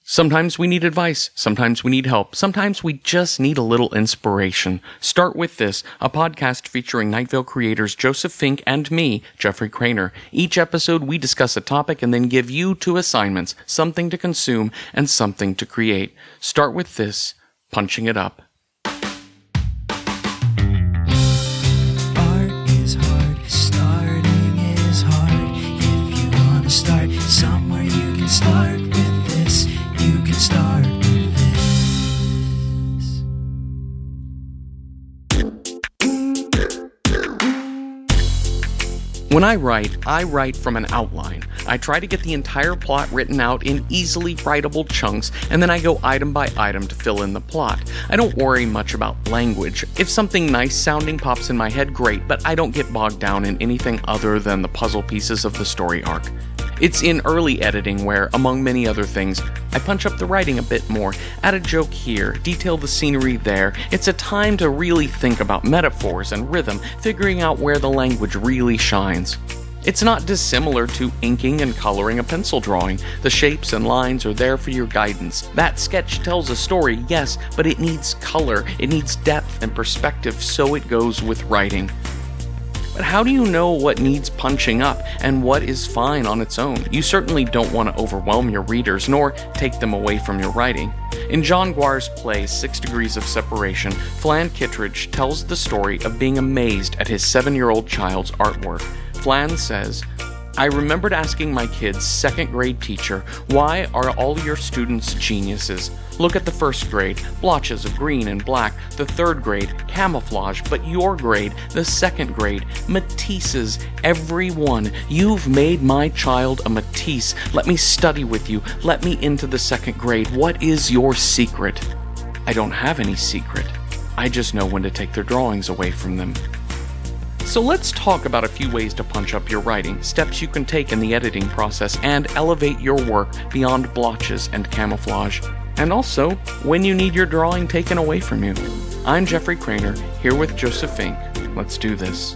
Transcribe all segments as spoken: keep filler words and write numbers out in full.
Sometimes we need advice, sometimes we need help, sometimes we just need a little inspiration. Start With This, a podcast featuring Night Vale creators Joseph Fink and me, Jeffrey Craner. Each episode we discuss a topic and then give you two assignments, something to consume and something to create. Start With This, punching it up. Art is hard, starting is hard. If you want to start somewhere, you can start with this. You can start with this. When I write, I write from an outline. I try to get the entire plot written out in easily writable chunks, and then I go item by item to fill in the plot. I don't worry much about language. If something nice sounding pops in my head, great, but I don't get bogged down in anything other than the puzzle pieces of the story arc. It's in early editing where, among many other things, I punch up the writing a bit more, add a joke here, detail the scenery there. It's a time to really think about metaphors and rhythm, figuring out where the language really shines. It's not dissimilar to inking and coloring a pencil drawing. The shapes and lines are there for your guidance. That sketch tells a story, yes, but it needs color, it needs depth and perspective, so it goes with writing. But how do you know what needs punching up and what is fine on its own? You certainly don't want to overwhelm your readers, nor take them away from your writing. In John Guar's play, Six Degrees of Separation, Flan Kittredge tells the story of being amazed at his seven-year-old child's artwork. Flan says, I remembered asking my kid's second grade teacher, why are all your students geniuses? Look at the first grade, blotches of green and black, the third grade, camouflage, but your grade, the second grade, Matisse's, every one. You've made my child a Matisse. Let me study with you. Let me into the second grade. What is your secret? I don't have any secret. I just know when to take their drawings away from them. So let's talk about a few ways to punch up your writing, steps you can take in the editing process, and elevate your work beyond blotches and camouflage. And also, when you need your drawing taken away from you. I'm Jeffrey Craner, here with Joseph Fink. Let's do this.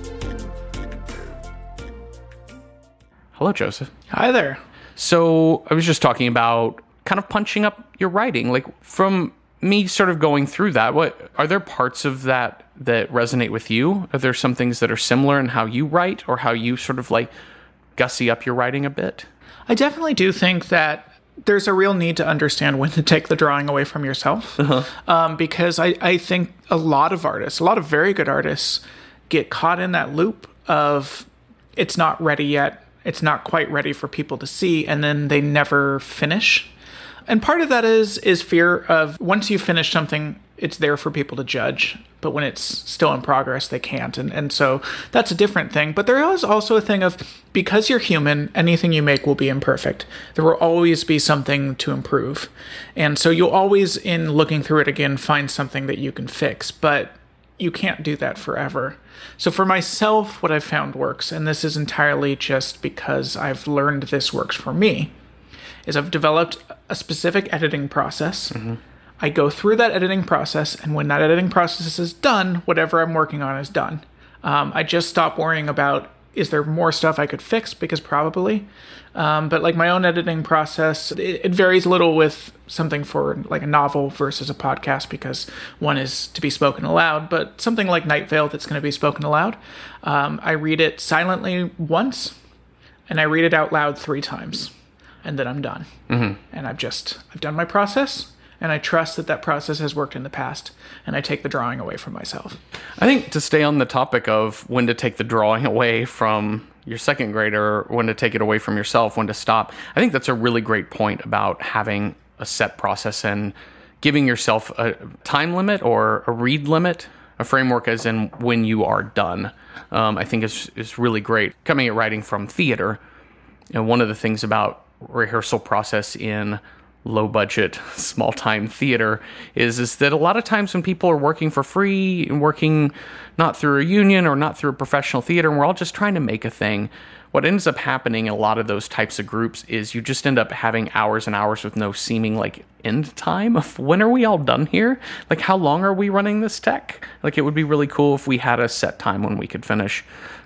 Hello, Joseph. Hi there. So I was just talking about kind of punching up your writing, like from me sort of going through that. What are there parts of that that resonate with you? Are there some things that are similar in how you write or how you sort of like gussy up your writing a bit? I definitely do think that there's a real need to understand when to take the drawing away from yourself. Uh-huh. Um, because I, I think a lot of artists, a lot of very good artists, get caught in that loop of it's not ready yet, it's not quite ready for people to see, and then they never finish. And part of that is is fear of once you finish something, it's there for people to judge. But when it's still in progress, they can't. And and so that's a different thing. But there is also a thing of, because you're human, anything you make will be imperfect. There will always be something to improve. And so you'll always, in looking through it again, find something that you can fix. But you can't do that forever. So for myself, what I've found works, and this is entirely just because I've learned this works for me, is I've developed a specific editing process. Mm-hmm. I go through that editing process, and when that editing process is done, whatever I'm working on is done. Um, I just stop worrying about, is there more stuff I could fix? Because probably. Um, but like my own editing process, it, it varies a little with something for like a novel versus a podcast, because one is to be spoken aloud, but something like Night Vale that's going to be spoken aloud, um, I read it silently once, and I read it out loud three times. And then I'm done. Mm-hmm. And I've just, I've done my process, and I trust that that process has worked in the past, and I take the drawing away from myself. I think to stay on the topic of when to take the drawing away from your second grader, when to take it away from yourself, when to stop, I think that's a really great point about having a set process and giving yourself a time limit or a read limit, a framework as in when you are done. Um, I think is is really great. Coming at writing from theater, you know, one of the things about rehearsal process in low budget, small time theater is, is that a lot of times when people are working for free and working not through a union or not through a professional theater, and we're all just trying to make a thing, what ends up happening in a lot of those types of groups is you just end up having hours and hours with no seeming like end time of when are we all done here? Like, how long are we running this tech? Like, it would be really cool if we had a set time when we could finish.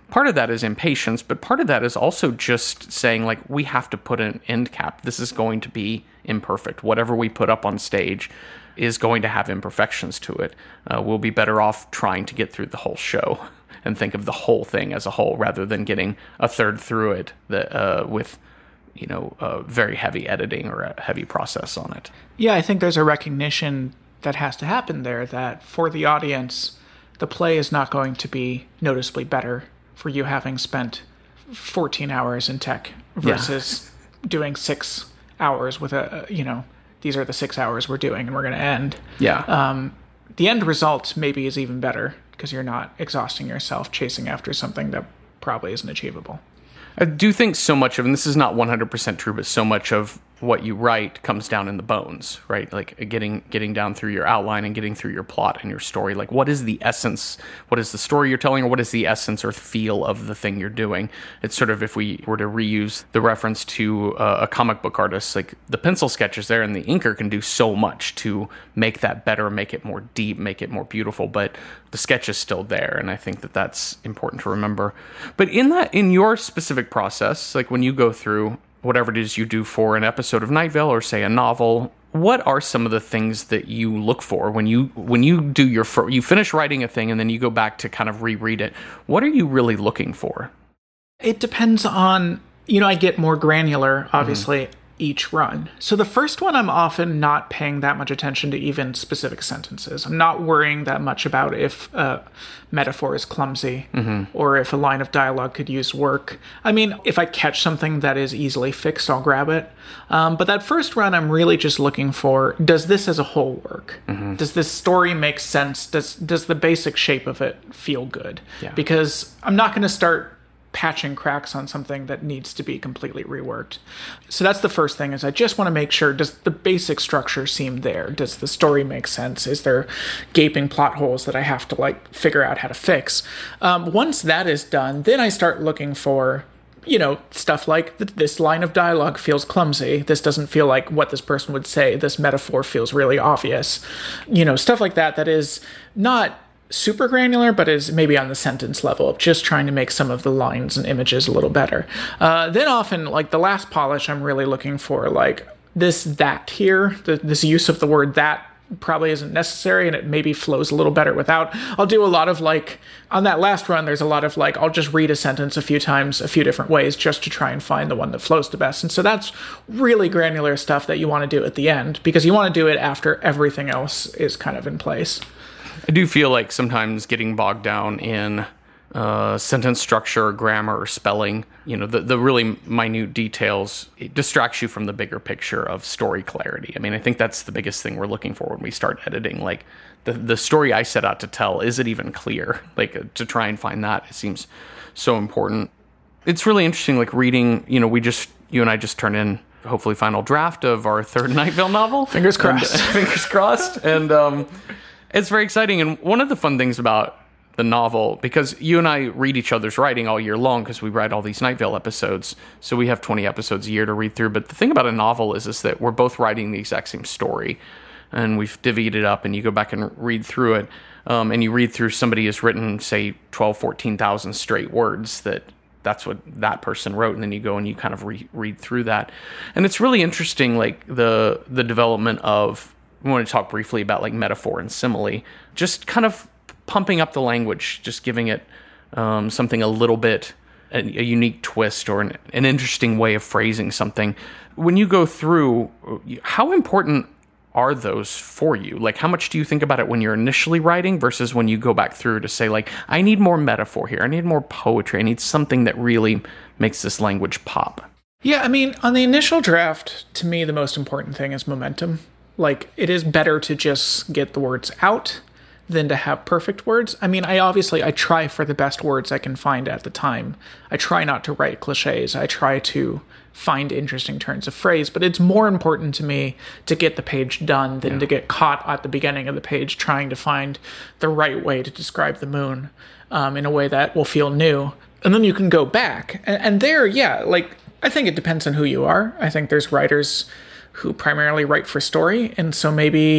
part of that is impatience, but part of that is also just saying, like, we have to put an end cap. This is going to be imperfect. Whatever we put up on stage is going to have imperfections to it. Uh, we'll be better off trying to get through the whole show and think of the whole thing as a whole rather than getting a third through it that, uh, with, you know, a very heavy editing or a heavy process on it. Yeah, I think there's a recognition that has to happen there that for the audience, the play is not going to be noticeably better for you having spent fourteen hours in tech versus yeah. doing six hours with a, you know, these are the six hours we're doing and we're going to end. Yeah. Um, the end result maybe is even better because you're not exhausting yourself chasing after something that probably isn't achievable. I do think so much of, and this is not one hundred percent true, but so much of what you write comes down in the bones, right? Like getting getting down through your outline and getting through your plot and your story. Like, what is the essence? What is the story you're telling, or what is the essence or feel of the thing you're doing? It's sort of, if we were to reuse the reference to uh, a comic book artist, like the pencil sketches there and the inker can do so much to make that better, make it more deep, make it more beautiful, but the sketch is still there, and I think that that's important to remember. But in that, in your specific process, like when you go through whatever it is you do for an episode of Night Vale or, say, a novel, what are some of the things that you look for when you when you do your fir- you finish writing a thing and then you go back to kind of reread it? What are you really looking for? It depends on, you know, I get more granular, obviously, mm-hmm. each run. So the first one, I'm often not paying that much attention to even specific sentences. I'm not worrying that much about if a metaphor is clumsy mm-hmm. or if a line of dialogue could use work. I mean, if I catch something that is easily fixed, I'll grab it. Um, but that first run, I'm really just looking for, does this as a whole work? Mm-hmm. Does this story make sense? Does, does the basic shape of it feel good? Yeah. Because I'm not going to start patching cracks on something that needs to be completely reworked. So that's the first thing, is I just want to make sure, does the basic structure seem there? Does the story make sense? Is there gaping plot holes that I have to like figure out how to fix? Um, once that is done, then I start looking for, you know, stuff like this line of dialogue feels clumsy. This doesn't feel like what this person would say. This metaphor feels really obvious. You know, stuff like that that is not super granular, but is maybe on the sentence level of just trying to make some of the lines and images a little better. Uh, then often, like the last polish, I'm really looking for like this, that here, the, this use of the word that probably isn't necessary and it maybe flows a little better without. I'll do a lot of like, on that last run, there's a lot of like, I'll just read a sentence a few times, a few different ways just to try and find the one that flows the best. And so that's really granular stuff that you want to do at the end because you want to do it after everything else is kind of in place. I do feel like sometimes getting bogged down in uh, sentence structure, or grammar, or spelling, you know, the, the really minute details, it distracts you from the bigger picture of story clarity. I mean, I think that's the biggest thing we're looking for when we start editing. Like, the, the story I set out to tell, is it even clear? Like, uh, to try and find that, it seems so important. It's really interesting, like, reading, you know, we just, you and I just turned in, hopefully, final draft of our third Night Vale novel. Fingers crossed. And, uh, fingers crossed. And, um... it's very exciting, and one of the fun things about the novel, because you and I read each other's writing all year long, because we write all these Night Vale episodes, so we have twenty episodes a year to read through, but the thing about a novel is, is that we're both writing the exact same story, and we've divvied it up, and you go back and read through it, um, and you read through, somebody has written, say, twelve, fourteen thousand straight words, that that's what that person wrote, and then you go and you kind of re- read through that, and it's really interesting, like, the the development of, we want to talk briefly about like metaphor and simile, just kind of pumping up the language, just giving it um, something a little bit, a, a unique twist or an, an interesting way of phrasing something. When you go through, how important are those for you? Like, how much do you think about it when you're initially writing versus when you go back through to say, like, I need more metaphor here, I need more poetry, I need something that really makes this language pop? Yeah, I mean, on the initial draft, to me, the most important thing is momentum. Like, it is better to just get the words out than to have perfect words. I mean, I obviously, I try for the best words I can find at the time. I try not to write cliches. I try to find interesting turns of phrase, but it's more important to me to get the page done than yeah. to get caught at the beginning of the page trying to find the right way to describe the moon um, in a way that will feel new. And then you can go back. And, and there, yeah, like, I think it depends on who you are. I think there's writers who primarily write for story, and so maybe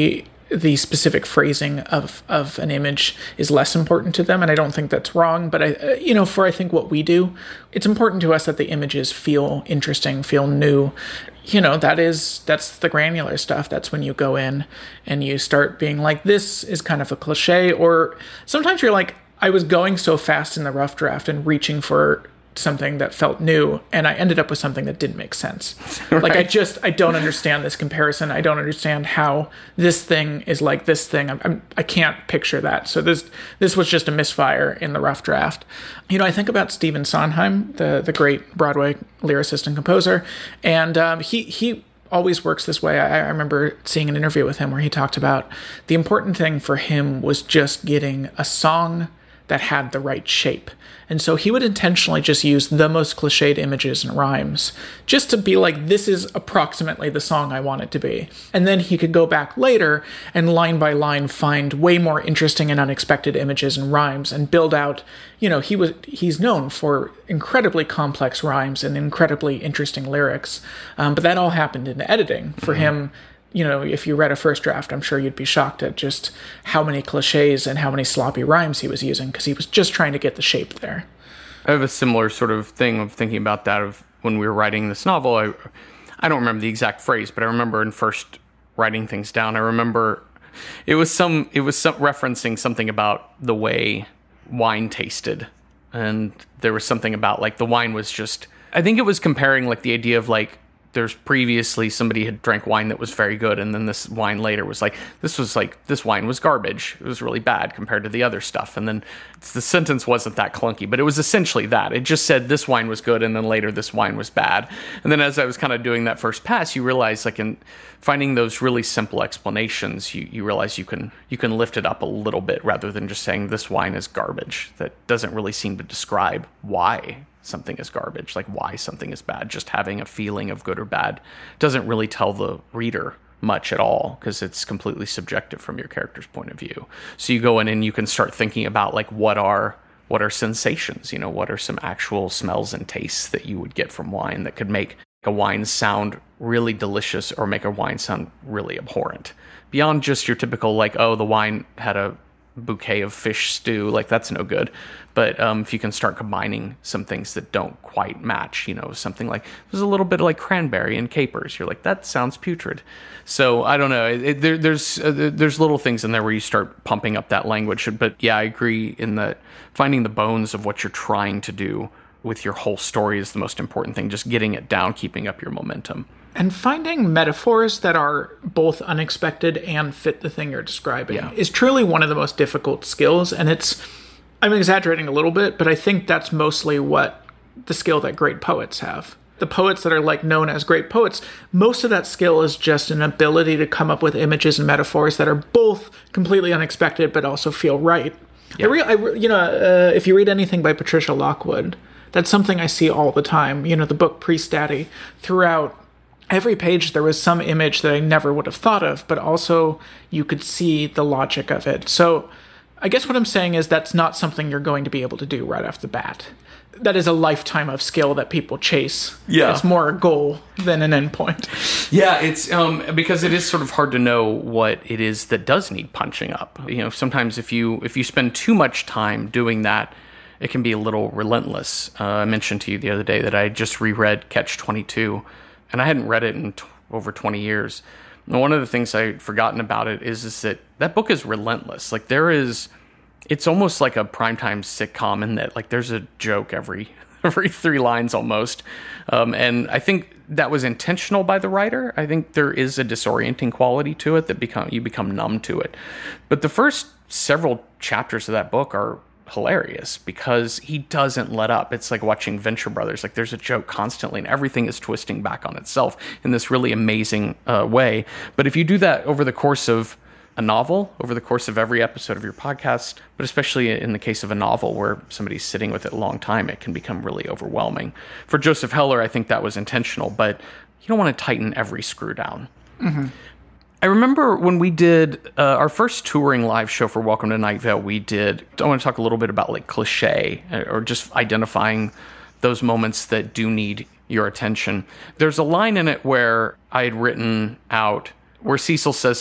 the specific phrasing of, of an image is less important to them. And I don't think that's wrong. But, I, you know, for I think what we do, it's important to us that the images feel interesting, feel new. You know, that is, that's the granular stuff. That's when you go in and you start being like, this is kind of a cliche. Or sometimes you're like, I was going so fast in the rough draft and reaching for something that felt new, and I ended up with something that didn't make sense. Right. Like, I just, I don't understand this comparison. I don't understand how this thing is like this thing. I'm, I'm, I can't picture that. So this this was just a misfire in the rough draft. You know, I think about Stephen Sondheim, the, the great Broadway lyricist and composer, and um, he he always works this way. I, I remember seeing an interview with him where he talked about the important thing for him was just getting a song that had the right shape. And so he would intentionally just use the most cliched images and rhymes just to be like, this is approximately the song I want it to be. And then he could go back later and line by line find way more interesting and unexpected images and rhymes and build out, you know, he was he's known for incredibly complex rhymes and incredibly interesting lyrics. Um, but that all happened in editing for mm-hmm. him. You know, if you read a first draft, I'm sure you'd be shocked at just how many cliches and how many sloppy rhymes he was using, because he was just trying to get the shape there. I have a similar sort of thing of thinking about that of when we were writing this novel. I, I don't remember the exact phrase, but I remember in first writing things down, I remember it was some, it was some referencing something about the way wine tasted. And there was something about like the wine was just, I think it was comparing like the idea of like, there's previously somebody had drank wine that was very good, and then this wine later was like, this was like, this wine was garbage. It was really bad compared to the other stuff. And then the sentence wasn't that clunky, but it was essentially that. It just said this wine was good, and then later this wine was bad. And then as I was kind of doing that first pass, you realize like in finding those really simple explanations, you, you realize you can you can lift it up a little bit rather than just saying this wine is garbage. That doesn't really seem to describe why something is garbage, like why something is bad. Just having a feeling of good or bad doesn't really tell the reader much at all, because it's completely subjective from your character's point of view. So you go in and you can start thinking about like what are what are sensations, you know, what are some actual smells and tastes that you would get from wine that could make a wine sound really delicious or make a wine sound really abhorrent, beyond just your typical like, oh, the wine had a bouquet of fish stew, like that's no good. But um, if you can start combining some things that don't quite match, you know, something like there's a little bit of like cranberry and capers, you're like, that sounds putrid. So I don't know, it, it, there, there's uh, there's little things in there where you start pumping up that language. But yeah, I agree in that finding the bones of what you're trying to do with your whole story is the most important thing, just getting it down, keeping up your momentum. And finding metaphors that are both unexpected and fit the thing you're describing yeah. is truly one of the most difficult skills. And it's, I'm exaggerating a little bit, but I think that's mostly what the skill that great poets have. The poets that are like known as great poets, most of that skill is just an ability to come up with images and metaphors that are both completely unexpected, but also feel right. Yeah. I re- I re- you know, uh, if you read anything by Patricia Lockwood, that's something I see all the time. You know, the book Priest Daddy, throughout every page there was some image that I never would have thought of, but also you could see the logic of it. So I guess what I'm saying is that's not something you're going to be able to do right off the bat. That is a lifetime of skill that people chase. Yeah. It's more a goal than an endpoint. Yeah, it's um, because it is sort of hard to know what it is that does need punching up. You know, sometimes if you if you spend too much time doing that, it can be a little relentless. Uh, I mentioned to you the other day that I just reread Catch twenty-two, and I hadn't read it in t- over twenty years. And one of the things I'd forgotten about it is, is that that book is relentless. Like there is, it's almost like a primetime sitcom in that like there's a joke every every three lines almost. Um, and I think that was intentional by the writer. I think there is a disorienting quality to it that become you become numb to it. But the first several chapters of that book are hilarious because he doesn't let up. It's like watching Venture Brothers. Like there's a joke constantly and everything is twisting back on itself in this really amazing uh, way. But if you do that over the course of a novel, over the course of every episode of your podcast, but especially in the case of a novel where somebody's sitting with it a long time, it can become really overwhelming. For Joseph Heller, I think that was intentional, but you don't want to tighten every screw down. Mm-hmm. I remember when we did uh, our first touring live show for Welcome to Night Vale, we did, I want to talk a little bit about like cliche or just identifying those moments that do need your attention. There's a line in it where I had written out where Cecil says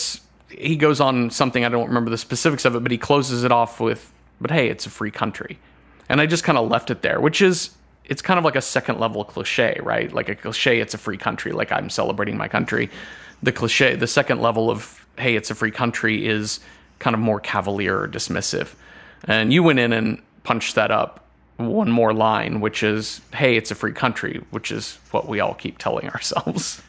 he goes on something, I don't remember the specifics of it, but he closes it off with, but hey, it's a free country. And I just kind of left it there, which is, it's kind of like a second level cliche, right? Like a cliche, it's a free country, like I'm celebrating my country. The cliche, the second level of, hey, it's a free country is kind of more cavalier or dismissive. And you went in and punched that up one more line, which is, hey, it's a free country, which is what we all keep telling ourselves.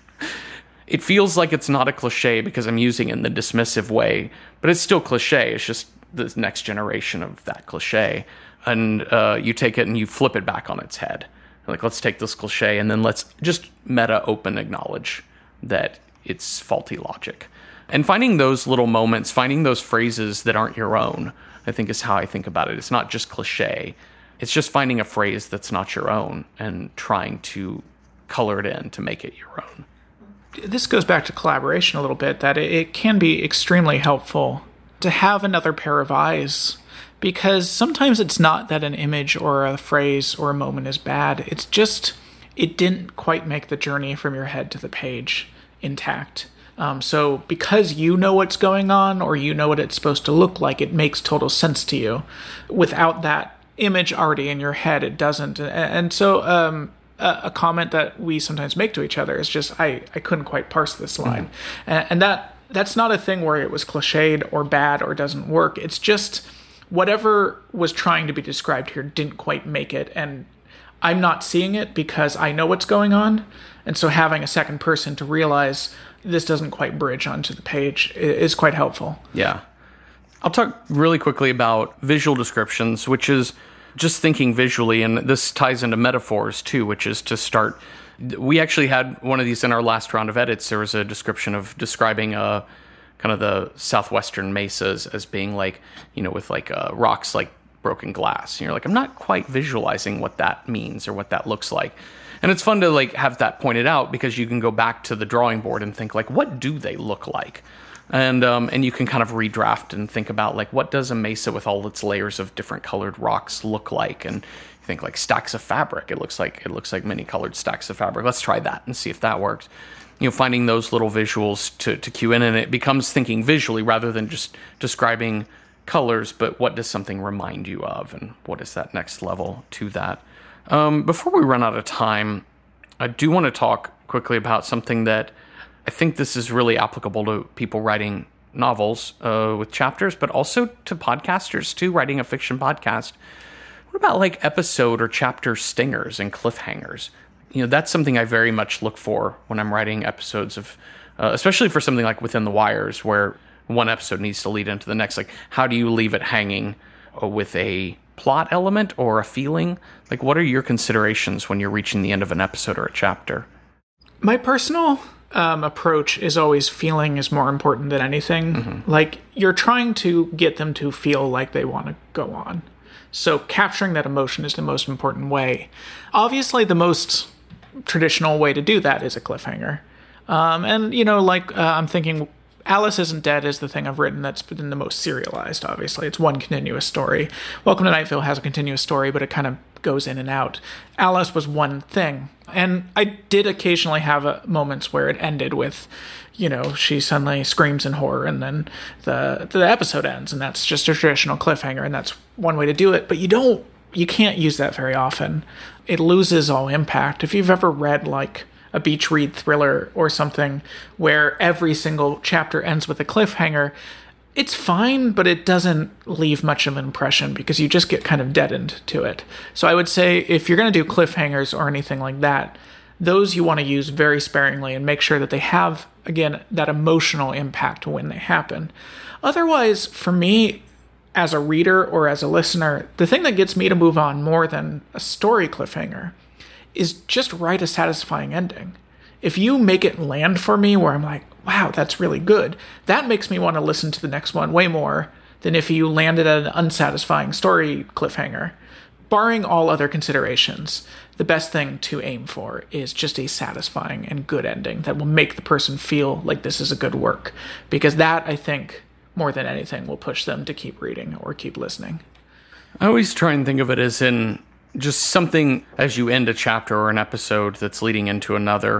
It feels like it's not a cliche because I'm using it in the dismissive way, but it's still cliche. It's just the next generation of that cliche. And uh, you take it and you flip it back on its head. Like, let's take this cliche and then let's just meta open acknowledge that it's faulty logic. And finding those little moments, finding those phrases that aren't your own, I think is how I think about it. It's not just cliche. It's just finding a phrase that's not your own and trying to color it in to make it your own. This goes back to collaboration a little bit, that it can be extremely helpful to have another pair of eyes, because sometimes it's not that an image or a phrase or a moment is bad. It's just it didn't quite make the journey from your head to the page intact. Um, so because you know what's going on or you know what it's supposed to look like, it makes total sense to you. Without that image already in your head, it doesn't. And so um, a, a comment that we sometimes make to each other is just, I, I couldn't quite parse this line. Mm-hmm. And, and that that's not a thing where it was cliched or bad or doesn't work. It's just whatever was trying to be described here didn't quite make it. And I'm not seeing it because I know what's going on. And so having a second person to realize this doesn't quite bridge onto the page is quite helpful. Yeah. I'll talk really quickly about visual descriptions, which is just thinking visually, and this ties into metaphors too, which is to start. We actually had one of these in our last round of edits. There was a description of describing a kind of the southwestern mesas as being like, you know, with like uh, rocks like broken glass. And you're like, I'm not quite visualizing what that means or what that looks like. And it's fun to like have that pointed out because you can go back to the drawing board and think like, what do they look like? And um, and you can kind of redraft and think about like, what does a mesa with all its layers of different colored rocks look like? And you think like stacks of fabric. It looks like it looks like many colored stacks of fabric. Let's try that and see if that works. You know, finding those little visuals to to cue in, and it becomes thinking visually rather than just describing colors. But what does something remind you of, and what is that next level to that? Um, before we run out of time, I do want to talk quickly about something that I think this is really applicable to people writing novels uh, with chapters, but also to podcasters too, writing a fiction podcast. What about like episode or chapter stingers and cliffhangers? You know, that's something I very much look for when I'm writing episodes of, uh, especially for something like Within the Wires, where one episode needs to lead into the next. Like, how do you leave it hanging uh, with a plot element or a feeling? Like, what are your considerations when you're reaching the end of an episode or a chapter? My personal um, approach is always feeling is more important than anything. Mm-hmm. Like, you're trying to get them to feel like they want to go on. So capturing that emotion is the most important way. Obviously, the most traditional way to do that is a cliffhanger. Um, and, you know, like, uh, I'm thinking Alice Isn't Dead is the thing I've written that's been the most serialized, obviously. It's one continuous story. Welcome to Night Vale has a continuous story, but it kind of goes in and out. Alice was one thing. And I did occasionally have uh, moments where it ended with, you know, she suddenly screams in horror and then the the episode ends, and that's just a traditional cliffhanger, and that's one way to do it. But you don't, you can't use that very often. It loses all impact. If you've ever read, like, a beach read thriller or something where every single chapter ends with a cliffhanger, it's fine, but it doesn't leave much of an impression because you just get kind of deadened to it. So I would say if you're going to do cliffhangers or anything like that, those you want to use very sparingly and make sure that they have, again, that emotional impact when they happen. Otherwise, for me, as a reader or as a listener, the thing that gets me to move on more than a story cliffhanger is just write a satisfying ending. If you make it land for me where I'm like, wow, that's really good, that makes me want to listen to the next one way more than if you landed at an unsatisfying story cliffhanger. Barring all other considerations, the best thing to aim for is just a satisfying and good ending that will make the person feel like this is a good work. Because that, I think, more than anything, will push them to keep reading or keep listening. I always try and think of it as in just something as you end a chapter or an episode that's leading into another.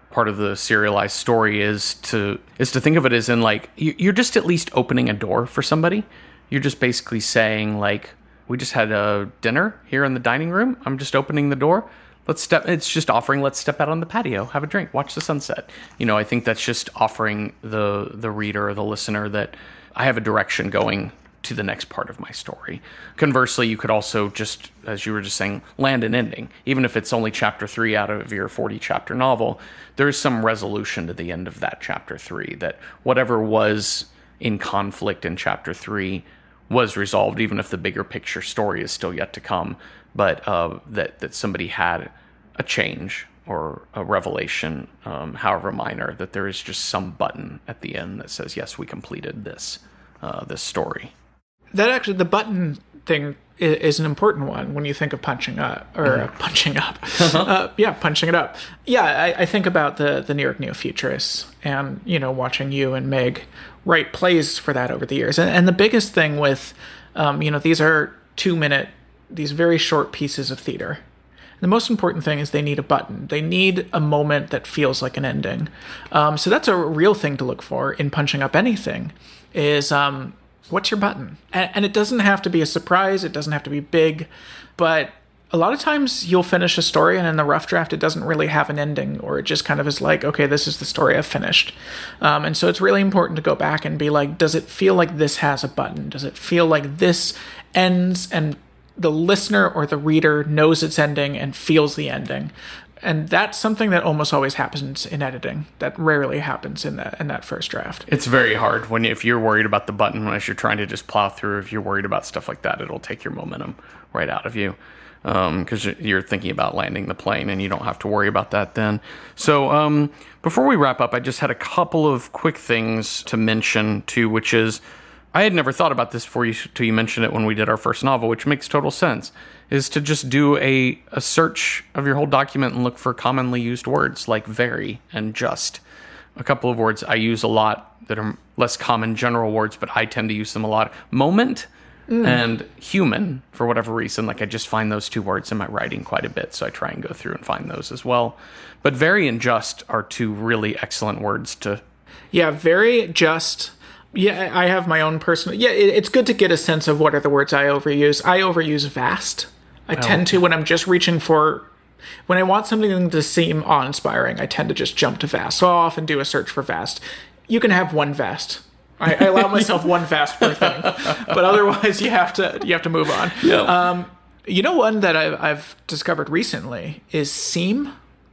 part of the serialized story is to is to think of it as in like you, you're just at least opening a door for somebody. You're just basically saying like, we just had a dinner here in the dining room. I'm just opening the door. Let's step. It's just offering. Let's step out on the patio, have a drink, watch the sunset. You know, I think that's just offering the the reader or the listener that I have a direction going to the next part of my story. Conversely, you could also just, as you were just saying, land an ending. Even if it's only chapter three out of your forty chapter novel, there is some resolution to the end of that chapter three, that whatever was in conflict in chapter three was resolved, even if the bigger picture story is still yet to come. But uh, that, that somebody had a change or a revelation, um, however minor, that there is just some button at the end that says, yes, we completed this uh, this story. That actually, the button thing is, is an important one when you think of punching up, or mm-hmm. uh, punching up. Uh-huh. Uh, yeah, punching it up. Yeah, I, I think about the, the New York Neo-Futurists and, you know, watching you and Meg write plays for that over the years. And, and the biggest thing with, um, you know, these are two-minute, these very short pieces of theater. The most important thing is they need a button. They need a moment that feels like an ending. Um, so that's a real thing to look for in punching up anything, is... Um, what's your button? And, and it doesn't have to be a surprise. It doesn't have to be big. But a lot of times you'll finish a story and in the rough draft, it doesn't really have an ending, or it just kind of is like, okay, this is the story I've finished. Um, and so it's really important to go back and be like, does it feel like this has a button? Does it feel like this ends and the listener or the reader knows it's ending and feels the ending? And that's something that almost always happens in editing. That rarely happens in that in that first draft. It's very hard when you, if you're worried about the button as you're trying to just plow through. If you're worried about stuff like that, it'll take your momentum right out of you, because um, you're thinking about landing the plane, and you don't have to worry about that then. So um, before we wrap up, I just had a couple of quick things to mention too, which is, I had never thought about this before you, till you mentioned it when we did our first novel, which makes total sense, is to just do a, a search of your whole document and look for commonly used words like very and just. A couple of words I use a lot that are less common general words, but I tend to use them a lot. Moment mm. and human, for whatever reason. Like I just find those two words in my writing quite a bit, so I try and go through and find those as well. But very and just are two really excellent words to... Yeah, very, just... Yeah, I have my own personal... Yeah, it, it's good to get a sense of what are the words I overuse. I overuse vast. I oh. tend to, when I'm just reaching for... When I want something to seem awe-inspiring, I tend to just jump to vast. So I'll often do a search for vast. You can have one vast. I, I allow myself one vast per thing. But otherwise, you have to you have to move on. Yep. Um, you know, one that I've, I've discovered recently is seem.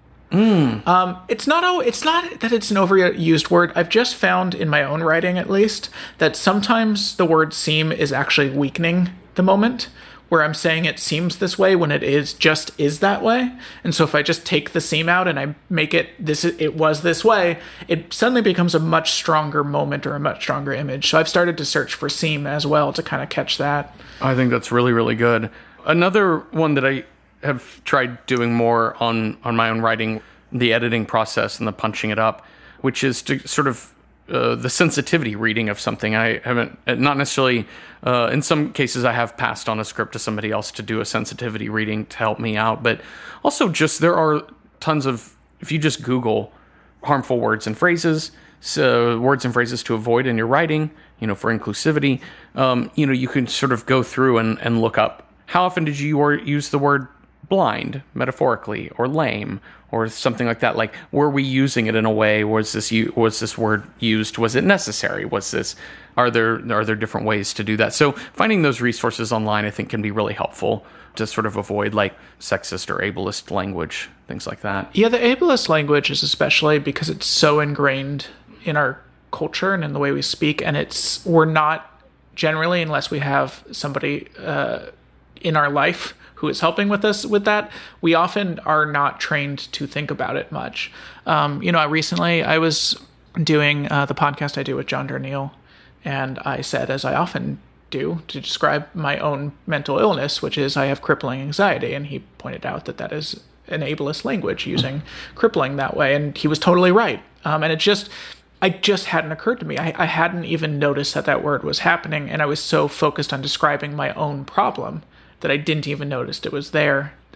Mm. Um, it's not oh, it's not that it's an overused word. I've just found in my own writing, at least, that sometimes the word seem is actually weakening the moment, where I'm saying it seems this way when it is just is that way. And so if I just take the seem out and I make it this, it was this way, it suddenly becomes a much stronger moment or a much stronger image. So I've started to search for seem as well to kind of catch that. I think that's really, really good. Another one that I have tried doing more on, on my own writing, the editing process and the punching it up, which is to sort of uh, the sensitivity reading of something. I haven't, not necessarily, uh, in some cases I have passed on a script to somebody else to do a sensitivity reading to help me out, but also just there are tons of, if you just Google harmful words and phrases, so words and phrases to avoid in your writing, you know, for inclusivity, um, you know, you can sort of go through and, and look up, how often did you use the word blind, metaphorically, or lame, or something like that? Like, were we using it in a way? Was this was this word used? Was it necessary? Was this? Are there are there different ways to do that? So finding those resources online, I think, can be really helpful to sort of avoid like sexist or ableist language, things like that. Yeah, the ableist language is especially because it's so ingrained in our culture and in the way we speak, and it's we're not generally, unless we have somebody uh, in our life who is helping with us with that, we often are not trained to think about it much. Um, you know, recently I was doing uh, the podcast I do with John Darnielle, and I said, as I often do, to describe my own mental illness, which is I have crippling anxiety, and he pointed out that that is an ableist language, using crippling that way, and he was totally right. Um, and it just... It just hadn't occurred to me. I, I hadn't even noticed that that word was happening, and I was so focused on describing my own problem that I didn't even notice it was there.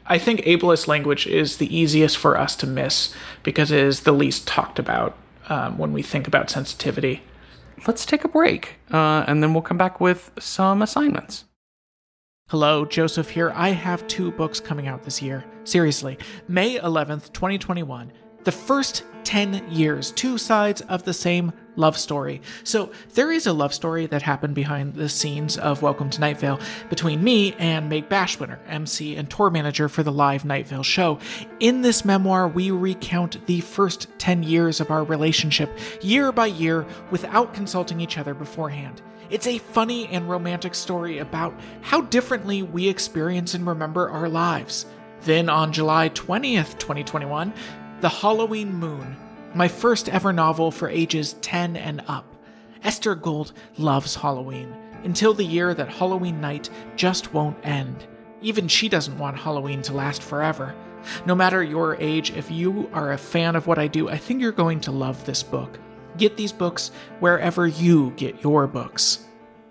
I think ableist language is the easiest for us to miss because it is the least talked about um, when we think about sensitivity. Let's take a break, uh, and then we'll come back with some assignments. Hello, Joseph here. I have two books coming out this year. Seriously, May eleventh, twenty twenty-one. The first ten years, two sides of the same love story. So there is a love story that happened behind the scenes of Welcome to Night Vale between me and Meg Bashwinner, M C and tour manager for the live Night Vale show. In this memoir, we recount the first ten years of our relationship, year by year, without consulting each other beforehand. It's a funny and romantic story about how differently we experience and remember our lives. Then on July twentieth, twenty twenty-one, The Halloween Moon, my first ever novel for ages ten and up. Esther Gold loves Halloween, until the year that Halloween night just won't end. Even she doesn't want Halloween to last forever. No matter your age, if you are a fan of what I do, I think you're going to love this book. Get these books wherever you get your books.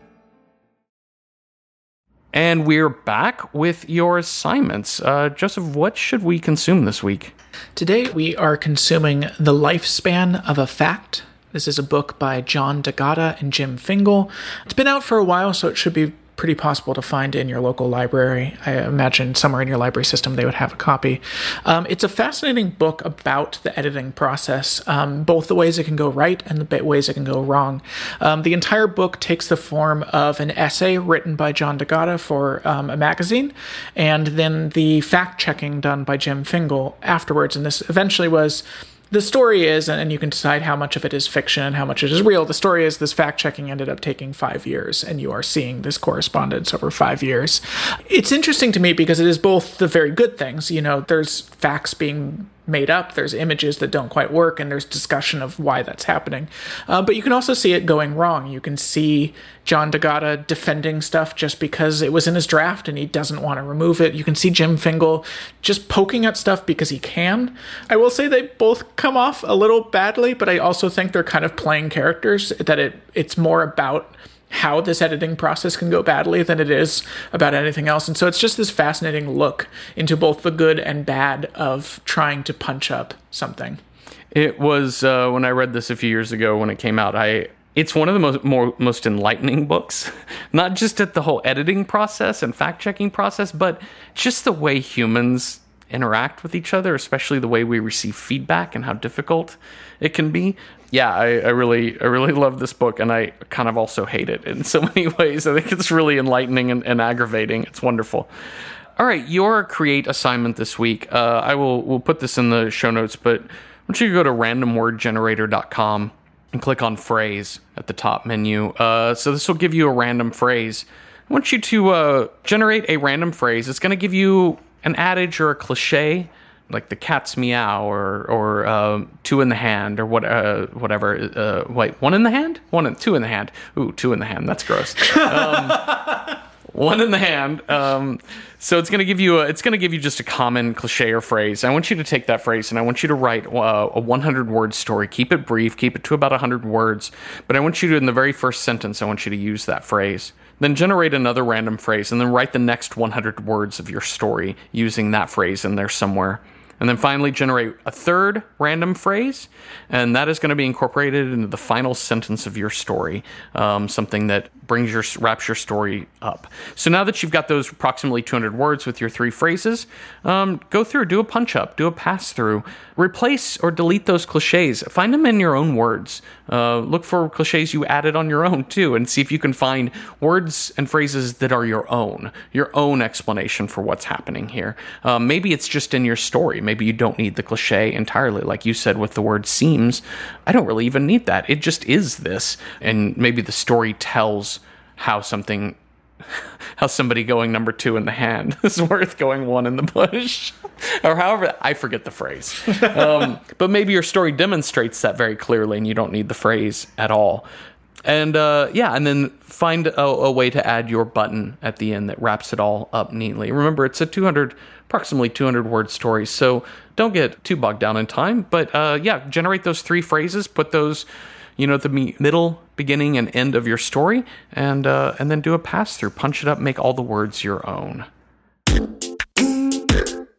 And we're back with your assignments. Uh, Joseph, what should we consume this week? Today we are consuming The Lifespan of a Fact. This is a book by John D'Agata and Jim Fingal. It's been out for a while, so it should be pretty possible to find in your local library. I imagine somewhere in your library system they would have a copy. Um, it's a fascinating book about the editing process, um, both the ways it can go right and the ways it can go wrong. Um, the entire book takes the form of an essay written by John D'Agata for um, a magazine, and then the fact-checking done by Jim Fingal afterwards. And this eventually was... The story is, and you can decide how much of it is fiction and how much it is real, the story is this fact-checking ended up taking five years, and you are seeing this correspondence over five years. It's interesting to me because it is both the very good things. You know, there's facts being made up, there's images that don't quite work, and there's discussion of why that's happening. Uh, but you can also see it going wrong. You can see John D'Agata defending stuff just because it was in his draft and he doesn't want to remove it. You can see Jim Fingal just poking at stuff because he can. I will say they both come off a little badly, but I also think they're kind of playing characters, that it it's more about how this editing process can go badly than it is about anything else. And so it's just this fascinating look into both the good and bad of trying to punch up something. It was, uh, when I read this a few years ago when it came out, I it's one of the most more most enlightening books, not just at the whole editing process and fact-checking process, but just the way humans interact with each other, especially the way we receive feedback and how difficult it can be. Yeah, I, I really I really love this book, and I kind of also hate it in so many ways. I think it's really enlightening and, and aggravating. It's wonderful. All right, your create assignment this week. Uh, I will will put this in the show notes, but I want you to go to random word generator dot com and click on phrase at the top menu. Uh, so this will give you a random phrase. I want you to uh, generate a random phrase. It's going to give you an adage or a cliche, like the cat's meow or or uh, two in the hand or what uh, whatever. Uh, wait, one in the hand? One in, two in the hand. Ooh, two in the hand. That's gross. Um, one in the hand. Um, so it's gonna give you a, it's gonna give you just a common cliche or phrase. I want you to take that phrase and I want you to write uh, a one hundred word story. Keep it brief. Keep it to about one hundred words. But I want you to, in the very first sentence, I want you to use that phrase. Then generate another random phrase and then write the next one hundred words of your story using that phrase in there somewhere. And then finally generate a third random phrase, and that is going to be incorporated into the final sentence of your story, um, something that brings your wraps your story up. So now that you've got those approximately two hundred words with your three phrases, um, go through, do a punch-up, do a pass-through, replace or delete those cliches. Find them in your own words. Uh, look for cliches you added on your own, too, and see if you can find words and phrases that are your own, your own explanation for what's happening here. Um, maybe it's just in your story. Maybe you don't need the cliche entirely. Like you said with the word seems, I don't really even need that. It just is this. And maybe the story tells how something, how somebody going number two in the hand is worth going one in the bush. Or however, I forget the phrase. Um, but maybe your story demonstrates that very clearly and you don't need the phrase at all. And uh, yeah, and then find a, a way to add your button at the end that wraps it all up neatly. Remember, it's a two hundred, approximately two hundred word story, so don't get too bogged down in time. But uh, yeah, generate those three phrases, put those, you know, at the me- middle, beginning, and end of your story, and uh, and then do a pass through, punch it up, make all the words your own.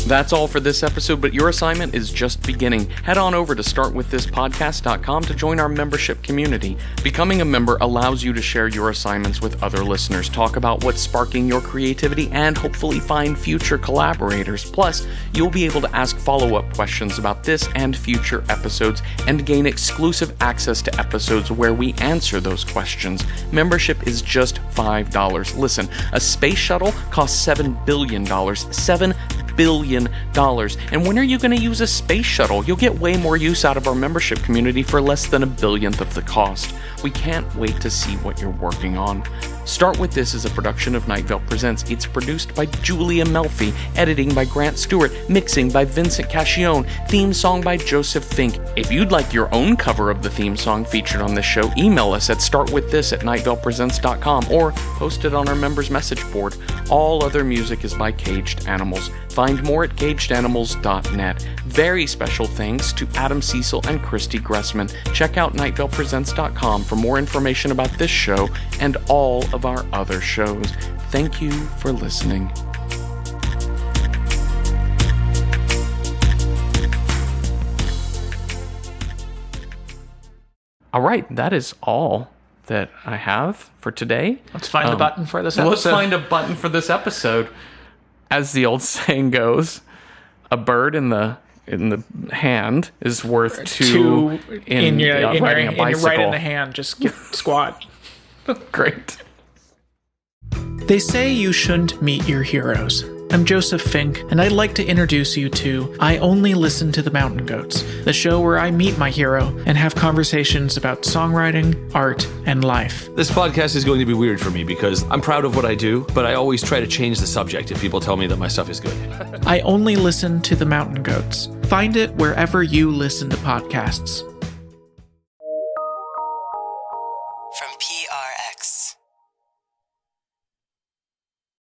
That's all for this episode, but your assignment is just beginning. Head on over to start with this podcast dot com to join our membership community. Becoming a member allows you to share your assignments with other listeners, talk about what's sparking your creativity, and hopefully find future collaborators. Plus, you'll be able to ask follow-up questions about this and future episodes and gain exclusive access to episodes where we answer those questions. Membership is just five dollars. Listen, a space shuttle costs seven billion dollars. seven billion dollars. And when are you going to use a space shuttle? You'll get way more use out of our membership community for less than a billionth of the cost. We can't wait to see what you're working on. Start With This is a production of Night Vale Presents. It's produced by Julia Melfi, editing by Grant Stewart, mixing by Vincent Cascione, theme song by Joseph Fink. If you'd like your own cover of the theme song featured on this show, email us at start with this at night vale presents dot com or post it on our members message board. All other music is by Caged Animals. Find more at caged animals dot net. Very special thanks to Adam Cecil and Christy Gressman. Check out night vale presents dot com for more information about this show and all of our other shows. Thank you for listening. All right, that is all that I have for today. Let's find um, a button for this episode. Let's find a button for this episode. As the old saying goes, a bird in the in the hand is worth two, two in, in your uh, in riding your, a bicycle. In your right in the hand. Just get squat. Great. They say you shouldn't meet your heroes. I'm Joseph Fink, and I'd like to introduce you to I Only Listen to the Mountain Goats, the show where I meet my hero and have conversations about songwriting, art, and life. This podcast is going to be weird for me because I'm proud of what I do, but I always try to change the subject if people tell me that my stuff is good. I Only Listen to the Mountain Goats. Find it wherever you listen to podcasts.